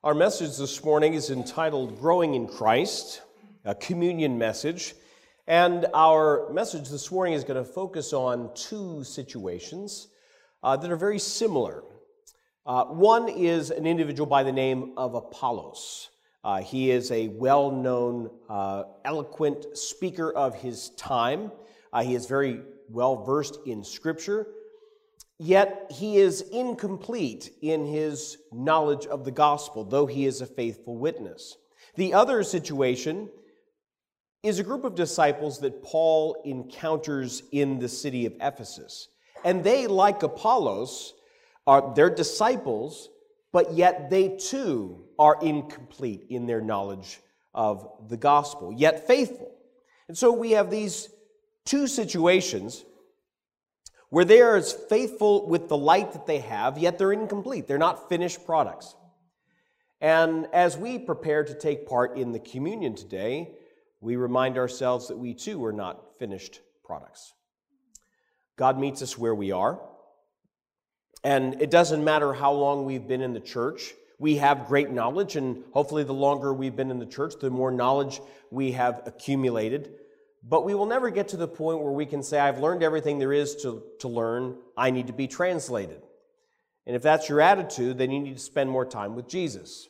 Our message this morning is entitled Growing in Christ, a communion message. And our message this morning is going to focus on two situations that are very similar. One is an individual by the name of Apollos. He is a well-known, eloquent speaker of his time. He is very well-versed in Scripture. Yet he is incomplete in his knowledge of the gospel, though he is a faithful witness. The other situation is a group of disciples that Paul encounters in the city of Ephesus. And they, like Apollos, they're disciples, but yet they too are incomplete in their knowledge of the gospel, yet faithful. And so we have these two situations where they are as faithful with the light that they have, yet they're incomplete. They're not finished products. And as we prepare to take part in the communion today, we remind ourselves that we too are not finished products. God meets us where we are. And it doesn't matter how long we've been in the church. We have great knowledge, and hopefully the longer we've been in the church, the more knowledge we have accumulated. But we will never get to the point where we can say, I've learned everything there is to learn. I need to be translated. And if that's your attitude, then you need to spend more time with Jesus.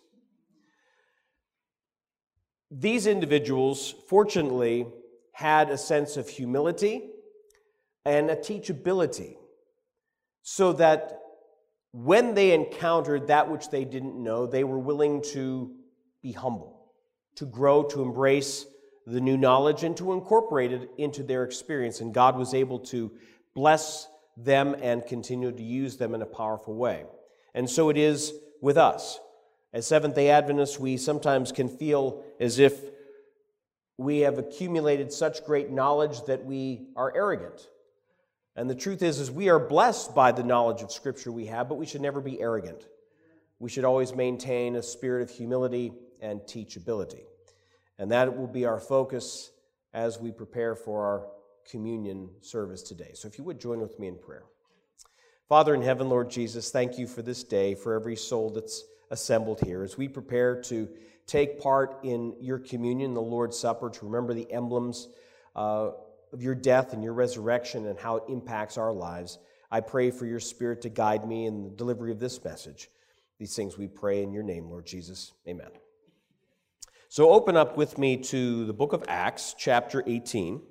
These individuals, fortunately, had a sense of humility and a teachability, so that when they encountered that which they didn't know, they were willing to be humble, to grow, to embrace the new knowledge, and to incorporate it into their experience. And God was able to bless them and continue to use them in a powerful way. And so it is with us. As Seventh-day Adventists, we sometimes can feel as if we have accumulated such great knowledge that we are arrogant. And the truth is we are blessed by the knowledge of Scripture we have, but we should never be arrogant. We should always maintain a spirit of humility and teachability. And that will be our focus as we prepare for our communion service today. So if you would join with me in prayer. Father in heaven, Lord Jesus, thank you for this day, for every soul that's assembled here. As we prepare to take part in your communion, the Lord's Supper, to remember the emblems of your death and your resurrection and how it impacts our lives, I pray for your Spirit to guide me in the delivery of this message. These things we pray in your name, Lord Jesus. Amen. So open up with me to the book of Acts, chapter 18.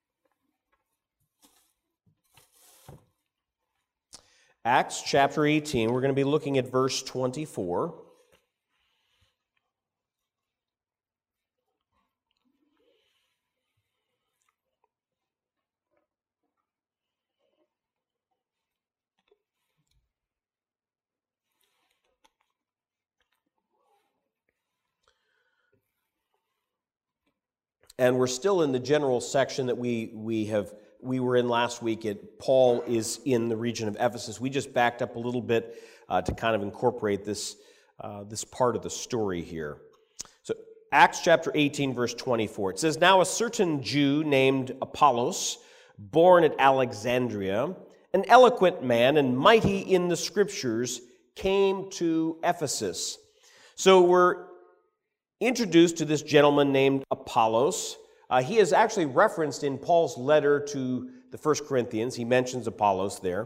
Acts chapter 18, we're going to be looking at verse 24. And we're still in the general section that we were in last week. Paul is in the region of Ephesus. We just backed up a little bit to kind of incorporate this part of the story here. So Acts chapter 18, verse 24. It says, Now a certain Jew named Apollos, born at Alexandria, an eloquent man and mighty in the Scriptures, came to Ephesus. So we're introduced to this gentleman named Apollos. He is actually referenced in Paul's letter to the 1 Corinthians. He mentions Apollos there.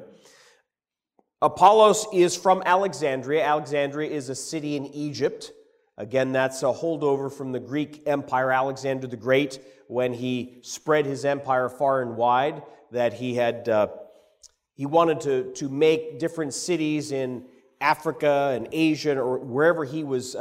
Apollos is from Alexandria. Alexandria is a city in Egypt. Again, that's a holdover from the Greek Empire. Alexander the Great, when he spread his empire far and wide, that he wanted to make different cities in Africa and Asia, or wherever he was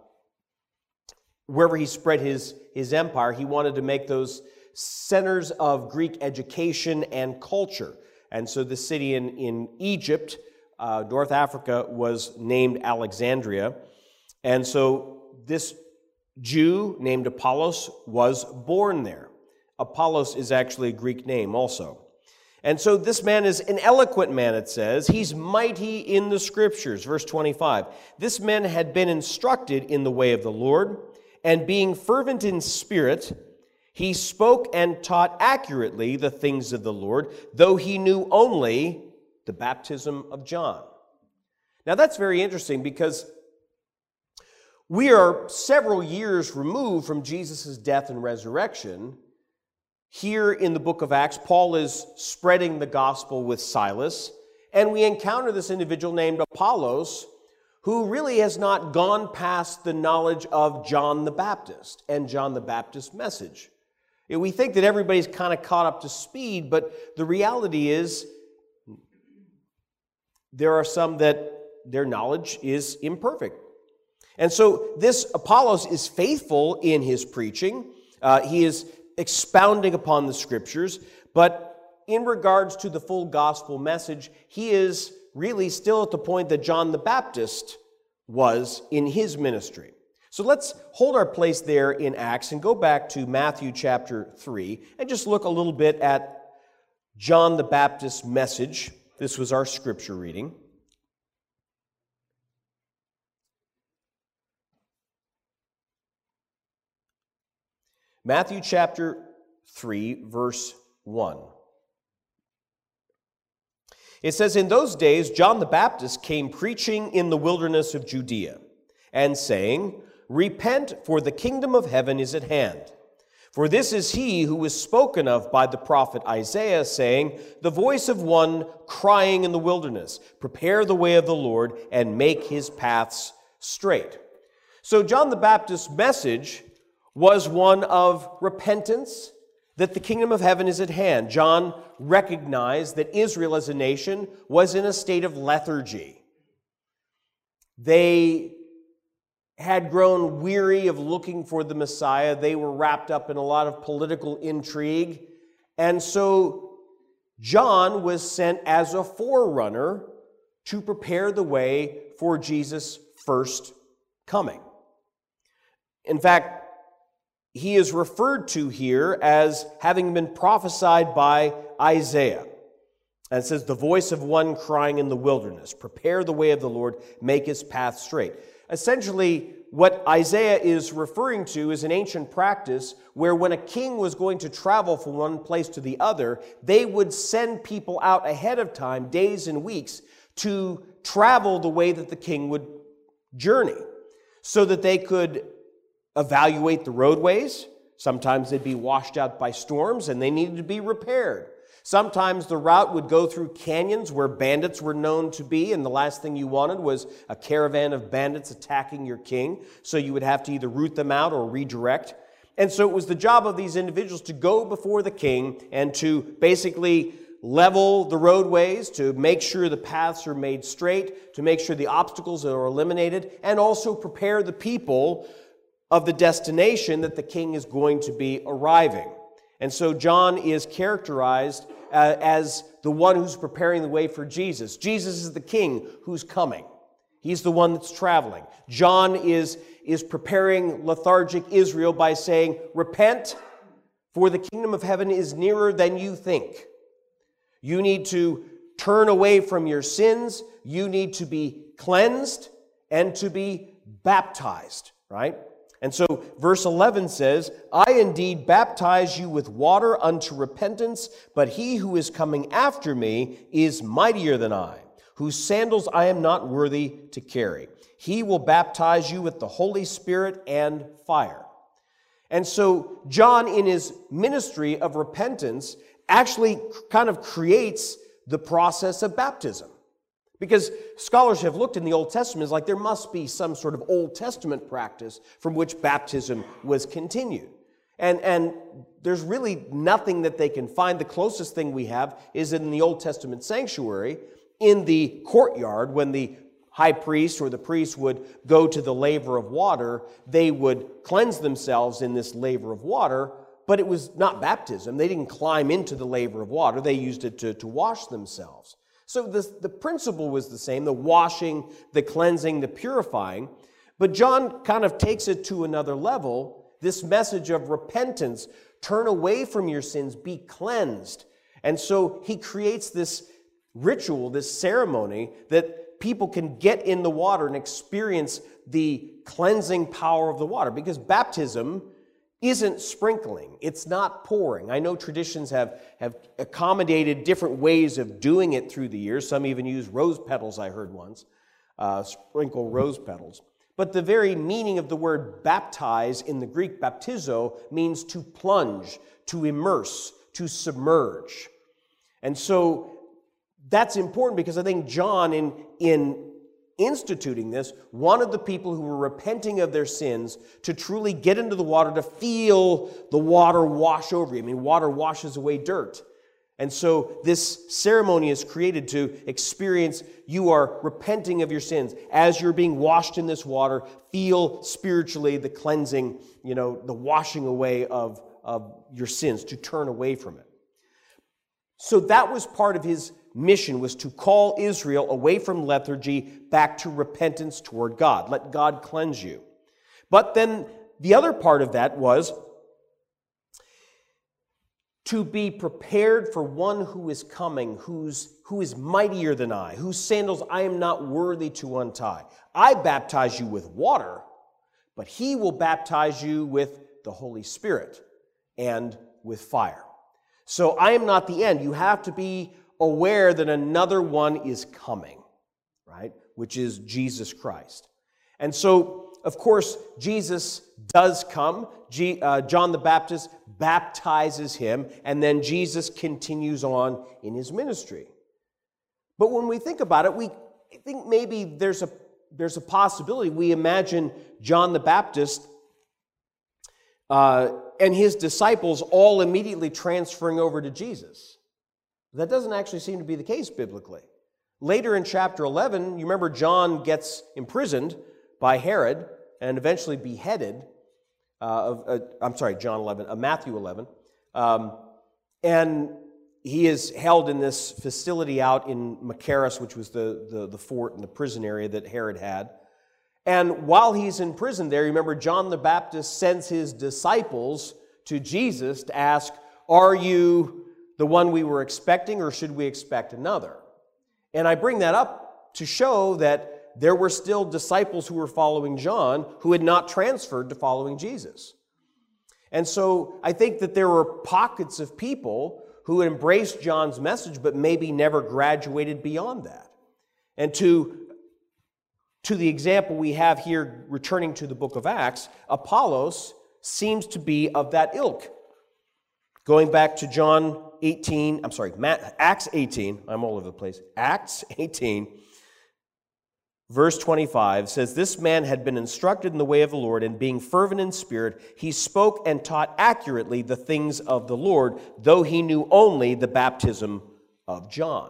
wherever he spread his empire, he wanted to make those centers of Greek education and culture. And so the city in Egypt, North Africa, was named Alexandria. And so this Jew named Apollos was born there. Apollos is actually a Greek name also. And so this man is an eloquent man, it says. He's mighty in the Scriptures. Verse 25. This man had been instructed in the way of the Lord, and being fervent in spirit, he spoke and taught accurately the things of the Lord, though he knew only the baptism of John. Now that's very interesting, because We are several years removed from Jesus' death and resurrection. Here in the book of Acts, Paul is spreading the gospel with Silas, and we encounter this individual named Apollos, who really has not gone past the knowledge of John the Baptist and John the Baptist's message. We think that everybody's kind of caught up to speed, but the reality is there are some that their knowledge is imperfect. And so this Apollos is faithful in his preaching. He is expounding upon the Scriptures, but in regards to the full gospel message, he is really still at the point that John the Baptist was in his ministry. So let's hold our place there in Acts and go back to Matthew chapter 3 and just look a little bit at John the Baptist's message. This was our scripture reading. Matthew chapter 3, verse 1. It says, "In those days John the Baptist came preaching in the wilderness of Judea, and saying, 'Repent, for the kingdom of heaven is at hand.' For this is he who was spoken of by the prophet Isaiah, saying, 'The voice of one crying in the wilderness, prepare the way of the Lord, and make his paths straight.'" So John the Baptist's message was one of repentance, that the kingdom of heaven is at hand. John recognized that Israel as a nation was in a state of lethargy. They had grown weary of looking for the Messiah. They were wrapped up in a lot of political intrigue. And so John was sent as a forerunner to prepare the way for Jesus' first coming. In fact, he is referred to here as having been prophesied by Isaiah. And it says, "The voice of one crying in the wilderness, prepare the way of the Lord, make his path straight." Essentially, what Isaiah is referring to is an ancient practice where when a king was going to travel from one place to the other, they would send people out ahead of time, days and weeks, to travel the way that the king would journey, so that they could evaluate the roadways. Sometimes they'd be washed out by storms and they needed to be repaired. Sometimes the route would go through canyons where bandits were known to be, and the last thing you wanted was a caravan of bandits attacking your king. So you would have to either root them out or redirect. And so it was the job of these individuals to go before the king and to basically level the roadways, to make sure the paths are made straight, to make sure the obstacles are eliminated, and also prepare the people of the destination that the king is going to be arriving. And so John is characterized as the one who's preparing the way for Jesus. Jesus is the king who's coming. He's the one that's traveling. John is preparing lethargic Israel by saying, "Repent, for the kingdom of heaven is nearer than you think." You need to turn away from your sins. You need to be cleansed and to be baptized, right? And so verse 11 says, "I indeed baptize you with water unto repentance, but he who is coming after me is mightier than I, whose sandals I am not worthy to carry. He will baptize you with the Holy Spirit and fire." And so John, in his ministry of repentance, actually kind of creates the process of baptism. Because scholars have looked in the Old Testament, it's like there must be some sort of Old Testament practice from which baptism was continued. And there's really nothing that they can find. The closest thing we have is in the Old Testament sanctuary, in the courtyard, when the high priest or the priest would go to the laver of water, they would cleanse themselves in this laver of water, but it was not baptism. They didn't climb into the laver of water. They used it to wash themselves. So the principle was the same, the washing, the cleansing, the purifying. But John kind of takes it to another level, this message of repentance. Turn away from your sins, be cleansed. And so he creates this ritual, this ceremony, that people can get in the water and experience the cleansing power of the water. Because baptism isn't sprinkling. It's not pouring. I know traditions have accommodated different ways of doing it through the years. Some even use rose petals, I heard once, sprinkle rose petals. But the very meaning of the word baptize in the Greek, baptizo, means to plunge, to immerse, to submerge. And so that's important because I think John, in instituting this, wanted the people who were repenting of their sins to truly get into the water, to feel the water wash over you. I mean, water washes away dirt. And so this ceremony is created to experience you are repenting of your sins. As you're being washed in this water, feel spiritually the cleansing, the washing away of your sins, to turn away from it. So that was part of his mission, was to call Israel away from lethargy back to repentance toward God. Let God cleanse you. But then the other part of that was to be prepared for one who is coming, who is mightier than I, whose sandals I am not worthy to untie. I baptize you with water, but he will baptize you with the Holy Spirit and with fire. So I am not the end. You have to be aware that another one is coming, right? Which is Jesus Christ. And so, of course, Jesus does come. John the Baptist baptizes him, and then Jesus continues on in his ministry. But when we think about it, we think maybe there's a possibility. We imagine John the Baptist and his disciples all immediately transferring over to Jesus. That doesn't actually seem to be the case biblically. Later in chapter 11, you remember John gets imprisoned by Herod and eventually beheaded. Matthew 11. And he is held in this facility out in Machaerus, which was the fort and the prison area that Herod had. And while he's in prison there, you remember John the Baptist sends his disciples to Jesus to ask, are you the one we were expecting, or should we expect another? And I bring that up to show that there were still disciples who were following John who had not transferred to following Jesus. And so I think that there were pockets of people who embraced John's message but maybe never graduated beyond that. And to the example we have here, returning to the book of Acts, Apollos seems to be of that ilk. Going back to Acts 18, I'm all over the place. Acts 18, verse 25 says, this man had been instructed in the way of the Lord, and being fervent in spirit, he spoke and taught accurately the things of the Lord, though he knew only the baptism of John.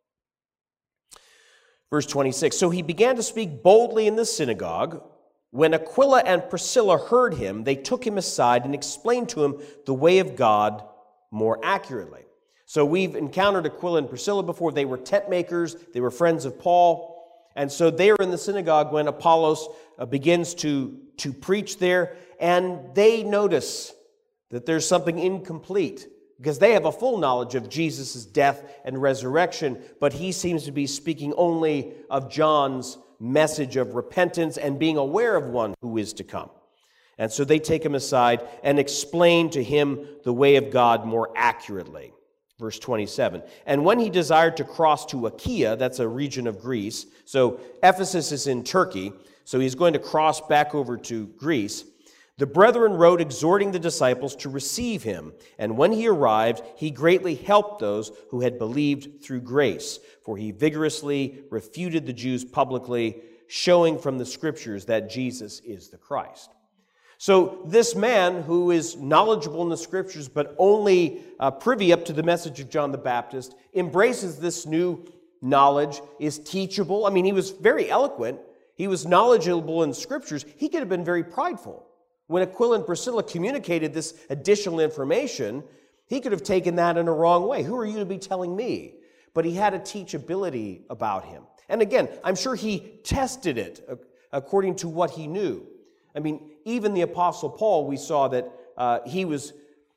Verse 26, so he began to speak boldly in the synagogue. When Aquila and Priscilla heard him, they took him aside and explained to him the way of God more accurately. So we've encountered Aquila and Priscilla before. They were tent makers. They were friends of Paul. And so they are in the synagogue when Apollos begins to preach there. And they notice that there's something incomplete, because they have a full knowledge of Jesus' death and resurrection, but he seems to be speaking only of John's message of repentance and being aware of one who is to come. And so they take him aside and explain to him the way of God more accurately. Verse 27, and when he desired to cross to Achaia, that's a region of Greece, so Ephesus is in Turkey, so he's going to cross back over to Greece, the brethren wrote exhorting the disciples to receive him, and when he arrived, he greatly helped those who had believed through grace, for he vigorously refuted the Jews publicly, showing from the Scriptures that Jesus is the Christ. So this man who is knowledgeable in the Scriptures but only privy up to the message of John the Baptist embraces this new knowledge, is teachable. I mean, he was very eloquent. He was knowledgeable in Scriptures. He could have been very prideful. When Aquila and Priscilla communicated this additional information, he could have taken that in a wrong way. Who are you to be telling me? But he had a teachability about him. And again, I'm sure he tested it according to what he knew. I mean, even the Apostle Paul, we saw that he was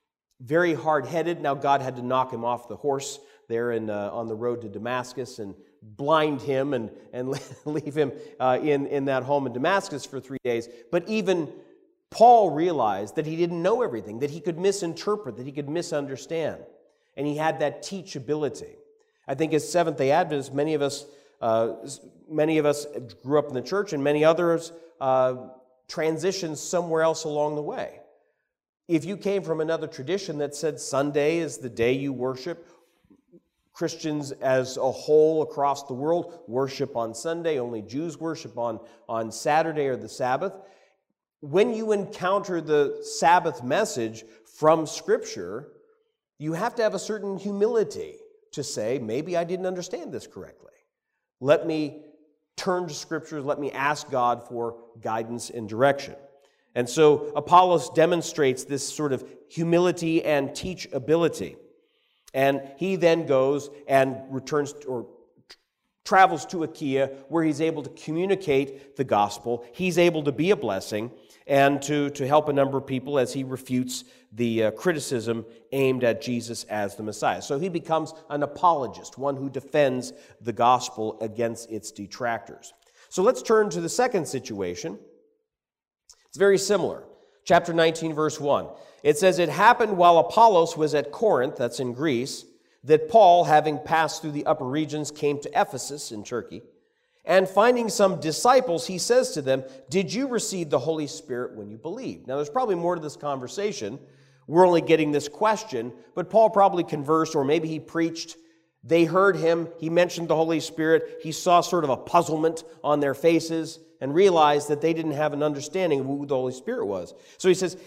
very hard-headed. Now God had to knock him off the horse there on the road to Damascus and blind him and leave him in that home in Damascus for 3 days. But even Paul realized that he didn't know everything, that he could misinterpret, that he could misunderstand. And he had that teachability. I think as Seventh-day Adventists, many of us Many of us grew up in the church, and many others transitioned somewhere else along the way. If you came from another tradition that said Sunday is the day you worship, Christians as a whole across the world worship on Sunday, only Jews worship on Saturday or the Sabbath. When you encounter the Sabbath message from Scripture, you have to have a certain humility to say, maybe I didn't understand this correctly. Let me turn to Scriptures, let me ask God for guidance and direction. And so Apollos demonstrates this sort of humility and teachability. And he then goes and returns or travels to Achaia, where he's able to communicate the gospel. He's able to be a blessing and to help a number of people as he refutes the criticism aimed at Jesus as the Messiah. So he becomes an apologist, one who defends the gospel against its detractors. So let's turn to the second situation. It's very similar. Chapter 19, verse 1. It says, "It happened while Apollos was at Corinth," that's in Greece, "that Paul, having passed through the upper regions, came to Ephesus in Turkey. And finding some disciples, he says to them, 'Did you receive the Holy Spirit when you believed?'" Now, there's probably more to this conversation. We're only getting this question, but Paul probably conversed, or maybe he preached. They heard him. He mentioned the Holy Spirit. He saw sort of a puzzlement on their faces and realized that they didn't have an understanding of who the Holy Spirit was. So he says,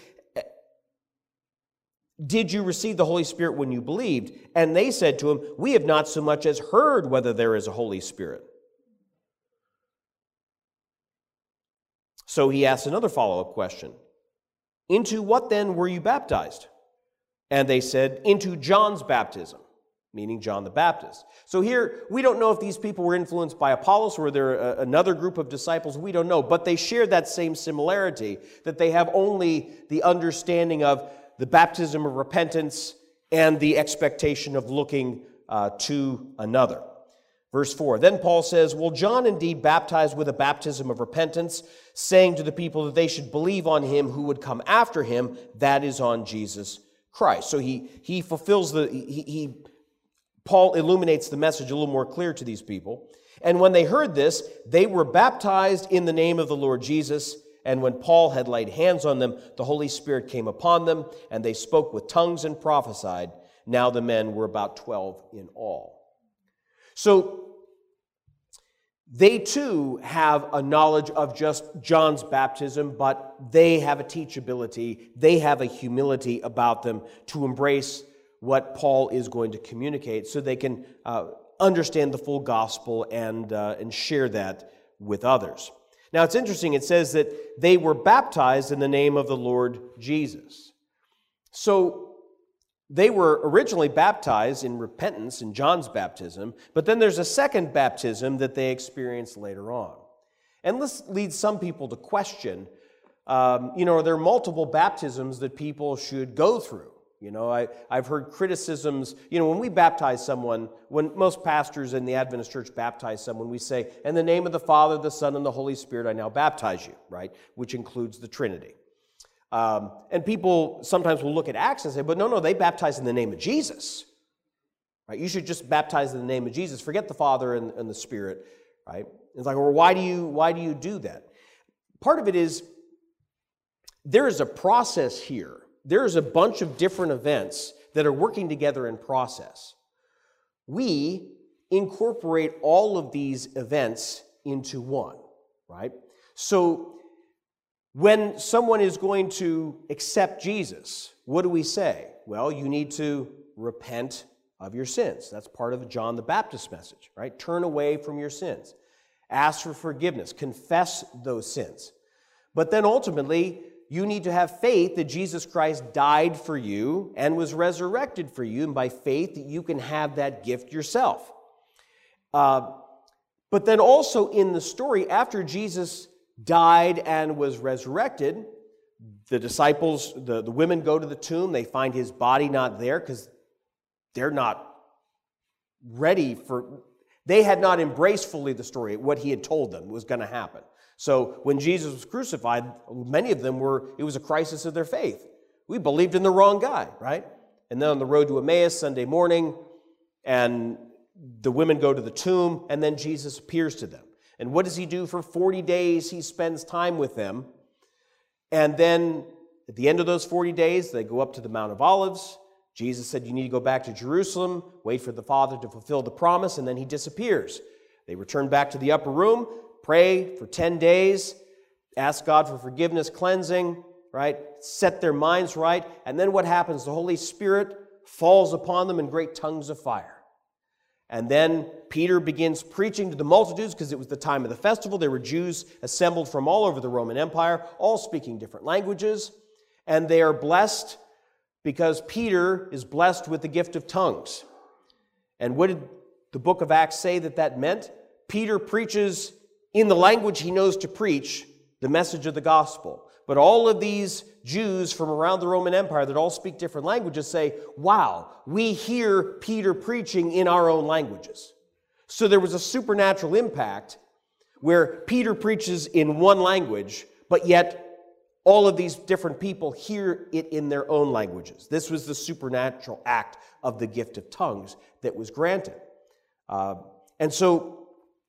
"Did you receive the Holy Spirit when you believed?" And they said to him, "We have not so much as heard whether there is a Holy Spirit." So he asked another follow-up question. "Into what then were you baptized?" And they said, "Into John's baptism," meaning John the Baptist. So here, we don't know if these people were influenced by Apollos or there another group of disciples. We don't know. But they share that same similarity, that they have only the understanding of the baptism of repentance and the expectation of looking to another. Verse 4, "Then Paul says, 'Well, John indeed baptized with a baptism of repentance, saying to the people that they should believe on him who would come after him, that is on Jesus Christ.'" So he fulfills Paul illuminates the message a little more clear to these people. "And when they heard this, they were baptized in the name of the Lord Jesus. And when Paul had laid hands on them, the Holy Spirit came upon them, and they spoke with tongues and prophesied. Now the men were about 12 in all." So they too have a knowledge of just John's baptism, but they have a teachability, they have a humility about them to embrace what Paul is going to communicate so they can understand the full gospel and share that with others. Now, it's interesting. It says that they were baptized in the name of the Lord Jesus. So they were originally baptized in repentance in John's baptism, but then there's a second baptism that they experienced later on. And this leads some people to question, are there multiple baptisms that people should go through? I've heard criticisms, when we baptize someone, when most pastors in the Adventist church baptize someone, we say, "In the name of the Father, the Son, and the Holy Spirit, I now baptize you," right? Which includes the Trinity. And people sometimes will look at Acts and say, but no, they baptize in the name of Jesus, right? You should just baptize in the name of Jesus. Forget the Father and the Spirit, right? It's like, well, why do you do that? Part of it is there is a process here. There's a bunch of different events that are working together in process. We incorporate all of these events into one, right? So when someone is going to accept Jesus, what do we say? Well, you need to repent of your sins. That's part of John the Baptist message, right? Turn away from your sins. Ask for forgiveness. Confess those sins. But then ultimately, you need to have faith that Jesus Christ died for you and was resurrected for you, and by faith that you can have that gift yourself. But then also in the story, after Jesus died and was resurrected, the disciples, the women go to the tomb, they find his body not there because they're not ready they had not embraced fully the story, what he had told them was going to happen. So when Jesus was crucified, many of them it was a crisis of their faith. We believed in the wrong guy, right? And then on the road to Emmaus Sunday morning, and the women go to the tomb, and then Jesus appears to them. And what does he do for 40 days? He spends time with them. And then at the end of those 40 days, they go up to the Mount of Olives. Jesus said, you need to go back to Jerusalem, wait for the Father to fulfill the promise, and then he disappears. They return back to the upper room, pray for 10 days, ask God for forgiveness, cleansing, right? Set their minds right. And then what happens? The Holy Spirit falls upon them in great tongues of fire. And then Peter begins preaching to the multitudes because it was the time of the festival. There were Jews assembled from all over the Roman Empire, all speaking different languages. And they are blessed because Peter is blessed with the gift of tongues. And what did the book of Acts say that meant? Peter preaches in the language he knows to preach the message of the gospel. But all of these Jews from around the Roman Empire that all speak different languages say, wow, we hear Peter preaching in our own languages. So there was a supernatural impact where Peter preaches in one language, but yet all of these different people hear it in their own languages. This was the supernatural act of the gift of tongues that was granted. And so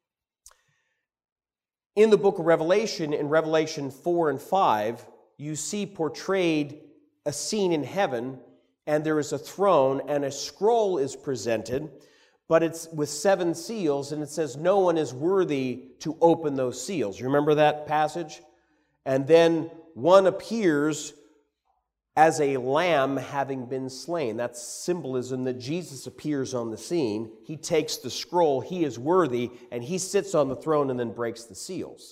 in the book of Revelation, in Revelation 4 and 5, you see portrayed a scene in heaven, and there is a throne, and a scroll is presented, but it's with 7 seals, and it says no one is worthy to open those seals. You remember that passage? And then one appears as a lamb having been slain. That's symbolism that Jesus appears on the scene. He takes the scroll, he is worthy, and he sits on the throne and then breaks the seals.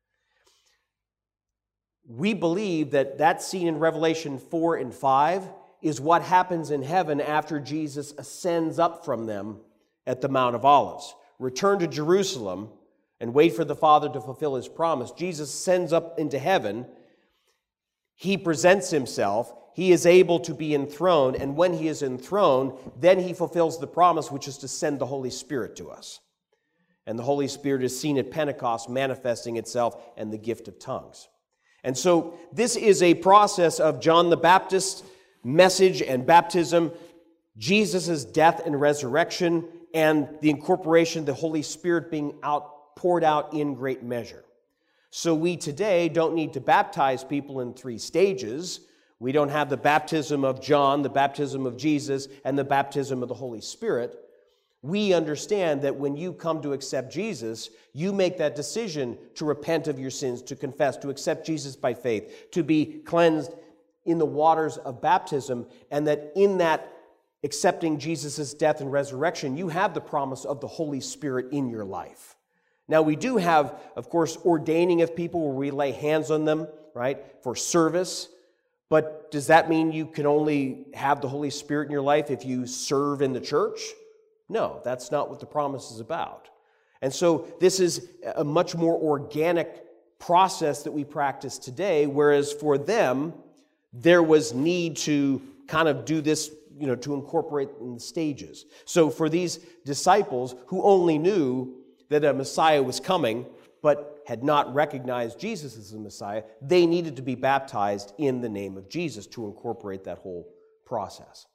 We believe that scene in Revelation 4 and 5 is what happens in heaven after Jesus ascends up from them at the Mount of Olives. Return to Jerusalem and wait for the Father to fulfill his promise. Jesus ascends up into heaven. He presents himself. He is able to be enthroned. And when he is enthroned, then he fulfills the promise, which is to send the Holy Spirit to us. And the Holy Spirit is seen at Pentecost manifesting itself and the gift of tongues. And so this is a process of John the Baptist's message and baptism, Jesus' death and resurrection, and the incorporation of the Holy Spirit being poured out in great measure. So we today don't need to baptize people in 3 stages. We don't have the baptism of John, the baptism of Jesus, and the baptism of the Holy Spirit. We understand that when you come to accept Jesus, you make that decision to repent of your sins, to confess, to accept Jesus by faith, to be cleansed in the waters of baptism, and that in that accepting Jesus' death and resurrection, you have the promise of the Holy Spirit in your life. Now, we do have, of course, ordaining of people where we lay hands on them, right, for service. But does that mean you can only have the Holy Spirit in your life if you serve in the church? No, that's not what the promise is about. And so this is a much more organic process that we practice today, whereas for them, there was need to kind of do this, to incorporate in the stages. So for these disciples who only knew that a Messiah was coming, but had not recognized Jesus as the Messiah, they needed to be baptized in the name of Jesus to incorporate that whole process.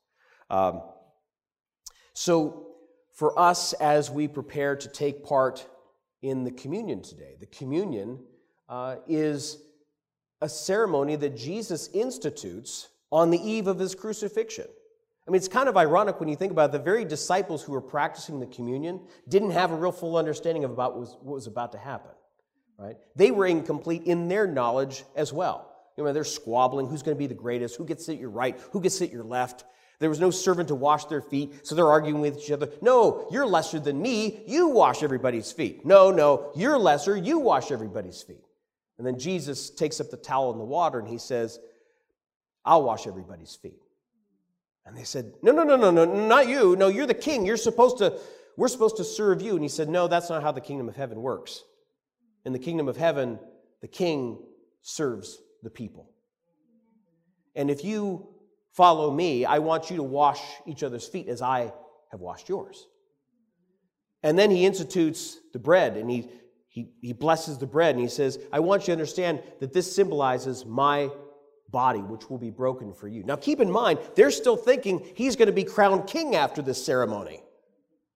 So for us, as we prepare to take part in the communion today, the communion is a ceremony that Jesus institutes on the eve of his crucifixion. I mean, it's kind of ironic when you think about it. The very disciples who were practicing the communion didn't have a real full understanding of what was about to happen, right? They were incomplete in their knowledge as well. They're squabbling. Who's going to be the greatest? Who gets to sit at your right? Who gets to sit at your left? There was no servant to wash their feet, so they're arguing with each other. No, you're lesser than me. You wash everybody's feet. No, you're lesser. You wash everybody's feet. And then Jesus takes up the towel and the water, and he says, I'll wash everybody's feet. And they said, no, not you. No, you're the king. We're supposed to serve you. And he said, no, that's not how the kingdom of heaven works. In the kingdom of heaven, the king serves the people. And if you follow me, I want you to wash each other's feet as I have washed yours. And then he institutes the bread, and he blesses the bread, and he says, I want you to understand that this symbolizes my body, which will be broken for you. Now keep in mind, they're still thinking he's going to be crowned king after this ceremony.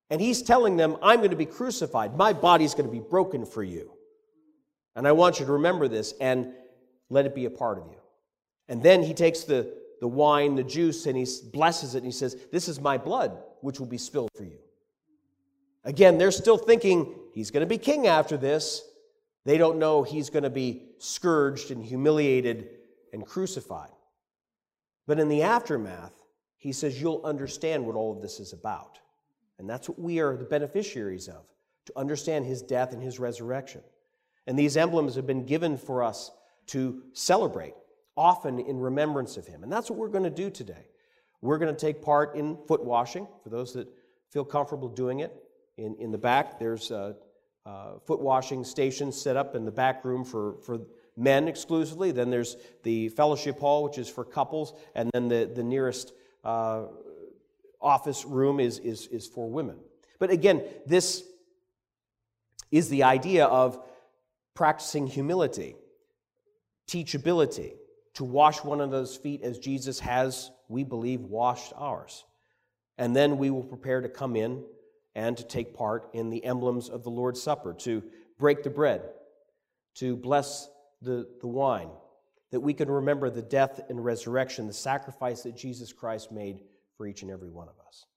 And he's telling them, I'm going to be crucified. My body's going to be broken for you. And I want you to remember this and let it be a part of you. And then he takes the wine, the juice, and he blesses it, and he says, this is my blood, which will be spilled for you. Again, they're still thinking he's going to be king after this. They don't know he's going to be scourged and humiliated and crucified. But in the aftermath, he says, you'll understand what all of this is about. And that's what we are the beneficiaries of, to understand his death and his resurrection. And these emblems have been given for us to celebrate, often in remembrance of him. And that's what we're going to do today. We're going to take part in foot washing, for those that feel comfortable doing it. In the back, there's foot washing stations set up in the back room for men exclusively. Then there's the fellowship hall, which is for couples. And then the nearest office room is for women. But again, this is the idea of practicing humility, teachability, to wash one another's feet as Jesus has, we believe, washed ours. And then we will prepare to come in and to take part in the emblems of the Lord's Supper, to break the bread, to bless the wine, that we can remember the death and resurrection, the sacrifice that Jesus Christ made for each and every one of us.